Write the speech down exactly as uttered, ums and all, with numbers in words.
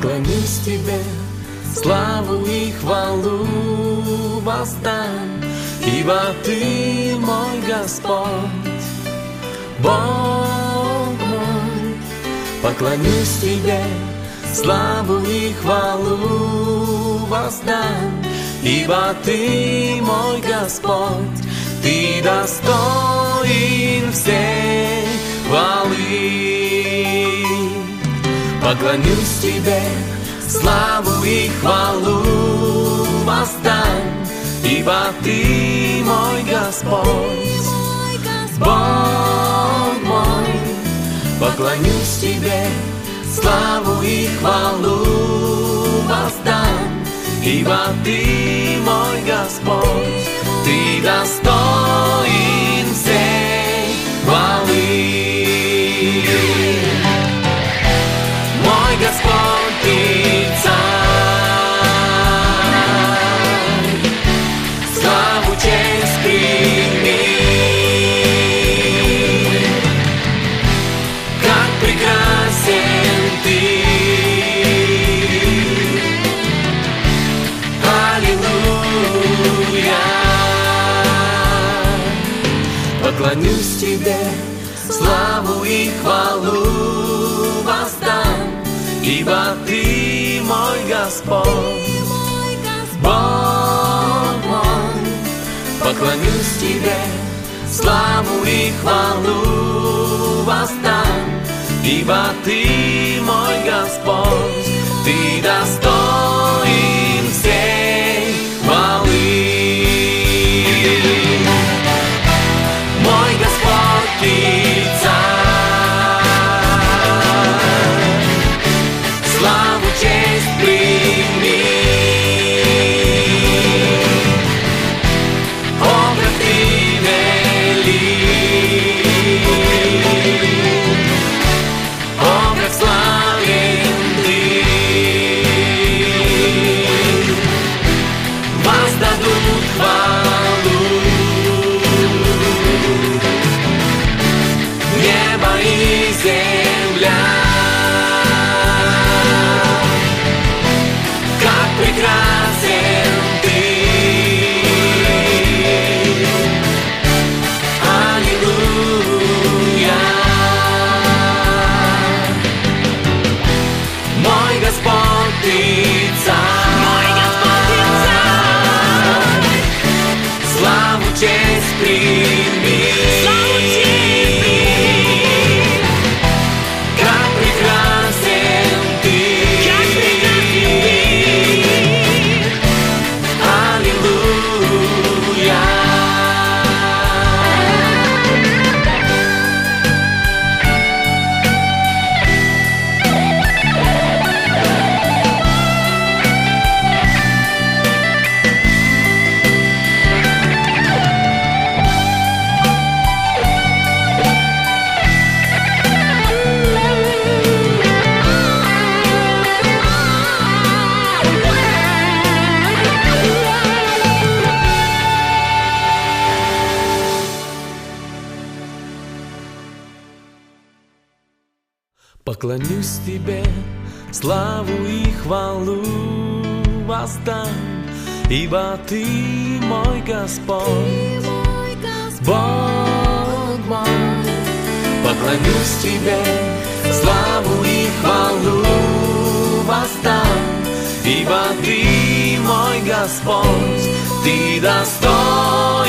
Поклонюсь Тебе, славу и хвалу воздам, ибо Ты мой Господь, Бог мой. Поклонюсь Тебе, славу и хвалу воздам, ибо Ты мой Господь, Ты достоин всей хвалы. Поклонюсь Тебе, славу и хвалу воздам, ибо Ты мой Господь, Бог мой. Поклонюсь Тебе, славу и хвалу воздам, ибо Ты мой Господь, Ты достоин всей хвалы. Мой Господь, Ты Царь, славу, честь прими. Как прекрасен Ты, аллилуйя. Поклонюсь Тебе, славу и хвалу воздам, ибо Ты мой Господь, Бог мой. Поклонюсь Тебе, славу и хвалу воздам, ибо Ты мой Господь, Ты достоин всей хвалы. Мой Господь, Ты Царь, славу, честь прими. Образ Ты велик, образ славен Ты. Воздадут хвалу небо и земля. Как прекрасен Ты, аллилуйя. Мой Господь, Ты Царь, мой Господь, Ты Царь, славу, честь прими. Славу, честь прими. Как прекрасен Ты, как прекрасен Ты, аллилуйя. Поклонюсь Тебе, славу и хвалу воздам, ибо Ты мой Господь, Бог мой. Поклонюсь Тебе, славу и хвалу воздам, ибо Ты мой Господь, Ты достоин